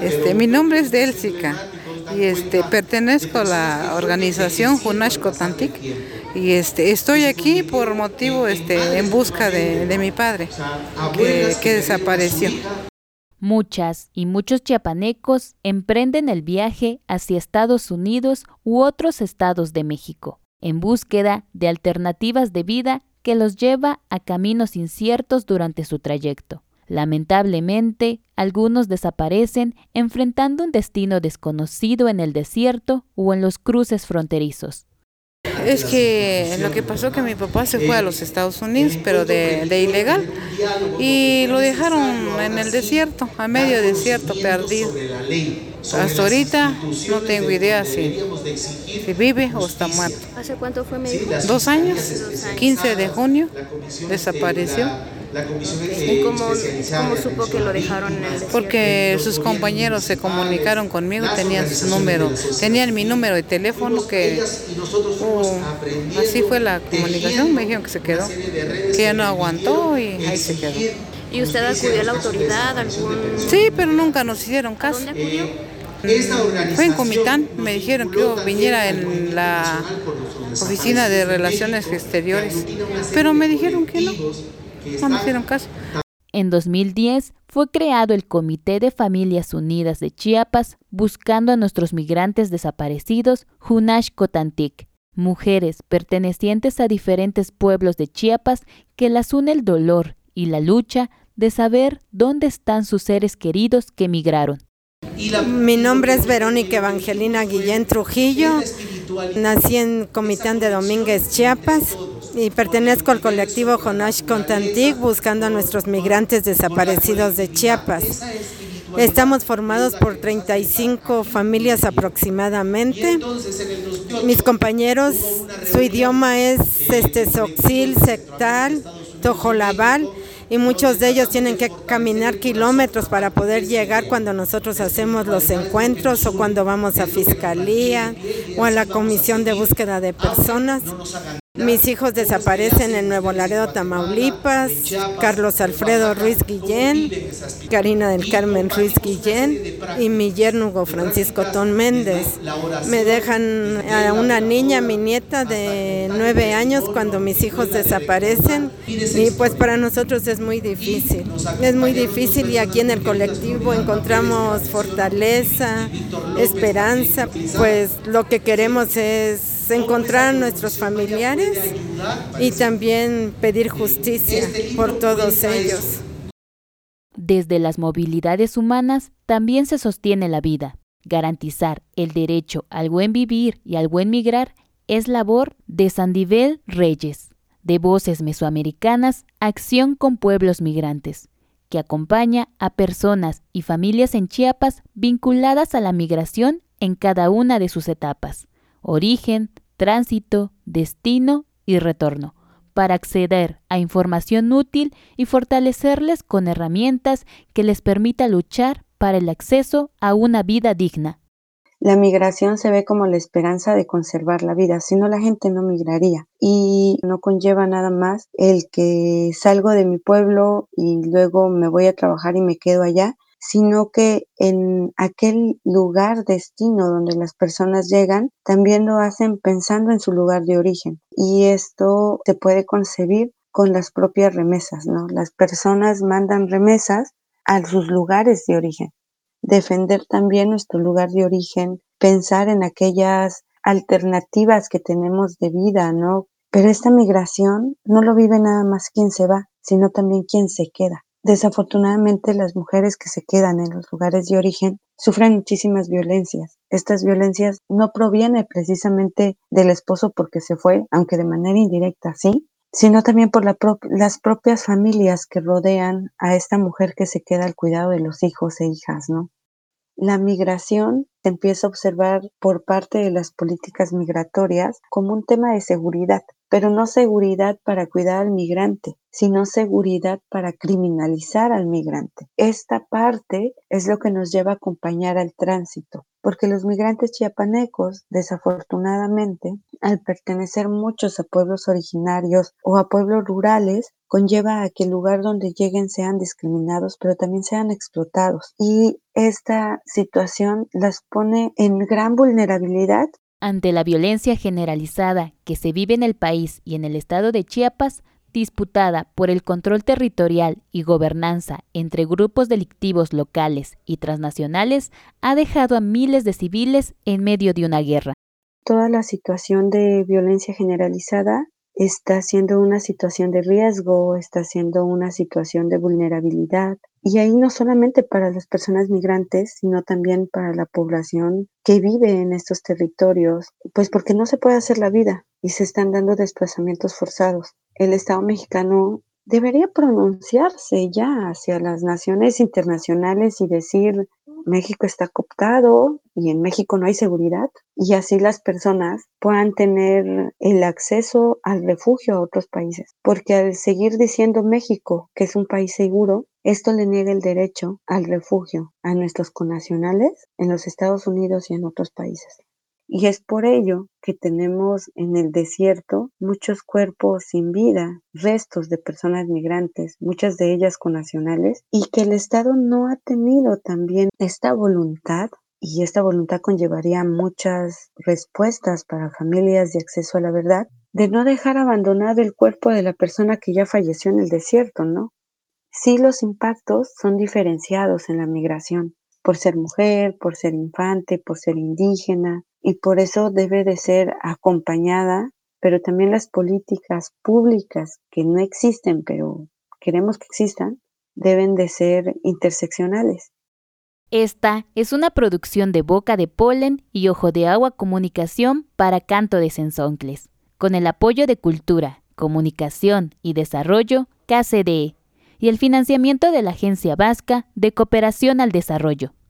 Mi nombre es Delsica y pertenezco a la organización Junash Cotantic y estoy aquí por motivo en busca de mi padre que desapareció. Muchas y muchos chiapanecos emprenden el viaje hacia Estados Unidos u otros estados de México, en búsqueda de alternativas de vida que los lleva a caminos inciertos durante su trayecto. Lamentablemente, algunos desaparecen enfrentando un destino desconocido en el desierto o en los cruces fronterizos. Es que lo que pasó que mi papá se fue a los Estados Unidos, pero de ilegal, y lo dejaron en el desierto, a medio desierto, perdido. Hasta ahorita no tengo idea si vive o está muerto. ¿Hace cuánto fue, me dijo? 2 años, 15 de junio, desapareció. ¿Y cómo supo que lo dejaron en el desierto? Porque sus compañeros se comunicaron conmigo, tenían mi número de teléfono, así fue la comunicación, me dijeron que se quedó, que ya no aguantó y ahí se quedó. ¿Y usted acudió a la autoridad? Sí, pero nunca nos hicieron caso. ¿A dónde acudió? Fue en Comitán, me dijeron que yo viniera en la Oficina de Relaciones Exteriores, pero me dijeron que no me hicieron caso. En 2010 fue creado el Comité de Familias Unidas de Chiapas buscando a nuestros migrantes desaparecidos Junash Cotantic, mujeres pertenecientes a diferentes pueblos de Chiapas que las une el dolor y la lucha de saber dónde están sus seres queridos que migraron. Mi nombre es Verónica Evangelina Guillén Trujillo, nací en Comitán de Domínguez, Chiapas, y pertenezco al colectivo Junash Cotantic buscando a nuestros migrantes desaparecidos de Chiapas. Estamos formados por 35 familias aproximadamente. Mis compañeros, su idioma es Tzotzil, Sectal, Tojolabal, y muchos de ellos tienen que caminar kilómetros para poder llegar cuando nosotros hacemos los encuentros o cuando vamos a Fiscalía o a la Comisión de Búsqueda de Personas. Mis hijos desaparecen en Nuevo Laredo, Tamaulipas, Carlos Alfredo Ruiz Guillén, Karina del Carmen Ruiz Guillén y mi yerno Hugo Francisco Ton Méndez. Me dejan a una niña, mi nieta de 9 años, cuando mis hijos desaparecen, y pues para nosotros es muy difícil y aquí en el colectivo encontramos fortaleza, esperanza, pues lo que queremos es encontrar a nuestros familiares y también pedir justicia por todos ellos. Desde las movilidades humanas también se sostiene la vida. Garantizar el derecho al buen vivir y al buen migrar es labor de Sandivel Reyes, de Voces Mesoamericanas, Acción con Pueblos Migrantes, que acompaña a personas y familias en Chiapas vinculadas a la migración en cada una de sus etapas: origen, tránsito, destino y retorno, para acceder a información útil y fortalecerles con herramientas que les permita luchar para el acceso a una vida digna. La migración se ve como la esperanza de conservar la vida, si no la gente no migraría, y no conlleva nada más el que salgo de mi pueblo y luego me voy a trabajar y me quedo allá, sino que en aquel lugar destino donde las personas llegan, también lo hacen pensando en su lugar de origen, y esto se puede concebir con las propias remesas, ¿no? Las personas mandan remesas a sus lugares de origen. Defender también nuestro lugar de origen, pensar en aquellas alternativas que tenemos de vida, ¿no? Pero esta migración no lo vive nada más quien se va, sino también quien se queda. Desafortunadamente, las mujeres que se quedan en los lugares de origen sufren muchísimas violencias. Estas violencias no provienen precisamente del esposo porque se fue, aunque de manera indirecta sí, sino también por las propias familias que rodean a esta mujer que se queda al cuidado de los hijos e hijas, ¿no? La migración se empieza a observar por parte de las políticas migratorias como un tema de seguridad, pero no seguridad para cuidar al migrante, sino seguridad para criminalizar al migrante. Esta parte es lo que nos lleva a acompañar al tránsito, porque los migrantes chiapanecos, desafortunadamente, al pertenecer muchos a pueblos originarios o a pueblos rurales, conlleva a que el lugar donde lleguen sean discriminados, pero también sean explotados. Y esta situación las pone en gran vulnerabilidad. Ante la violencia generalizada que se vive en el país y en el estado de Chiapas, disputada por el control territorial y gobernanza entre grupos delictivos locales y transnacionales, ha dejado a miles de civiles en medio de una guerra. Toda la situación de violencia generalizada está siendo una situación de riesgo, está siendo una situación de vulnerabilidad. Y ahí no solamente para las personas migrantes, sino también para la población que vive en estos territorios, pues porque no se puede hacer la vida y se están dando desplazamientos forzados. El Estado mexicano debería pronunciarse ya hacia las naciones internacionales y decir: México está cooptado y en México no hay seguridad, y así las personas puedan tener el acceso al refugio a otros países. Porque al seguir diciendo México que es un país seguro, esto le niega el derecho al refugio a nuestros connacionales en los Estados Unidos y en otros países. Y es por ello que tenemos en el desierto muchos cuerpos sin vida, restos de personas migrantes, muchas de ellas connacionales, y que el Estado no ha tenido también esta voluntad, y esta voluntad conllevaría muchas respuestas para familias de acceso a la verdad, de no dejar abandonado el cuerpo de la persona que ya falleció en el desierto, ¿no? Sí, los impactos son diferenciados en la migración, por ser mujer, por ser infante, por ser indígena, y por eso debe de ser acompañada, pero también las políticas públicas que no existen, pero queremos que existan, deben de ser interseccionales. Esta es una producción de Boca de Polen y Ojo de Agua Comunicación para Canto de Sensoncles, con el apoyo de Cultura, Comunicación y Desarrollo, KCDE, y el financiamiento de la Agencia Vasca de Cooperación al Desarrollo.